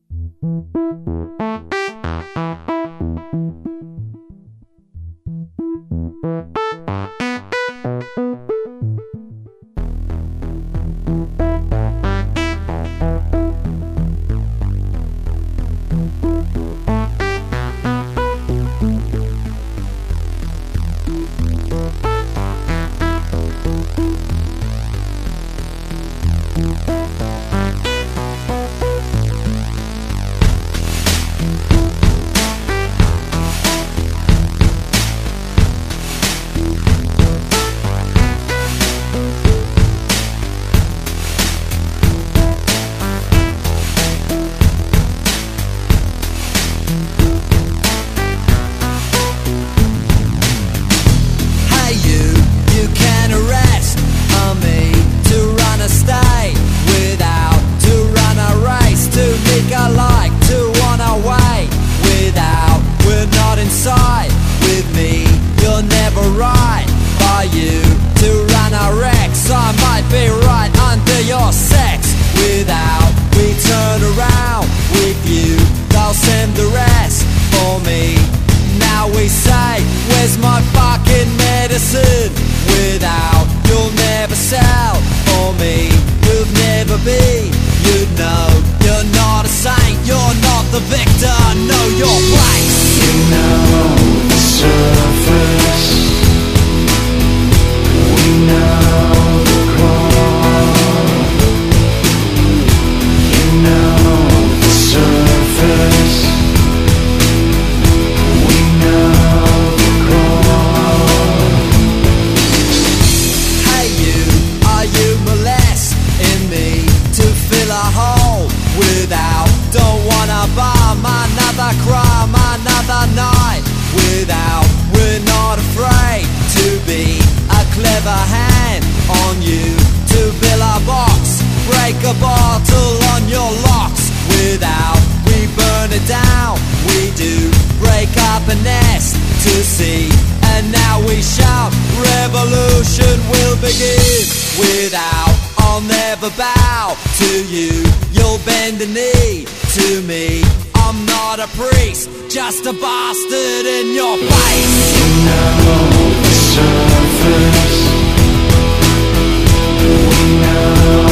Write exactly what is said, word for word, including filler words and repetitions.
Where's my fucking medicine? Without, you'll never sell. For me, you'll never be. You know, you're not a saint. You're not the victor. Know your place. You know the surface. We know the core. You know the surface. Without, don't wanna bomb another crime, another night. Without, we're not afraid to be a clever hand on you. To build a box, break a bottle on your locks. Without, we burn it down. We do break up a nest to see, and now we shout, revolution will begin. Without, I'll never bow to you. You'll bend the knee to me. I'm not a priest, just a bastard in your face. You know the surface. We know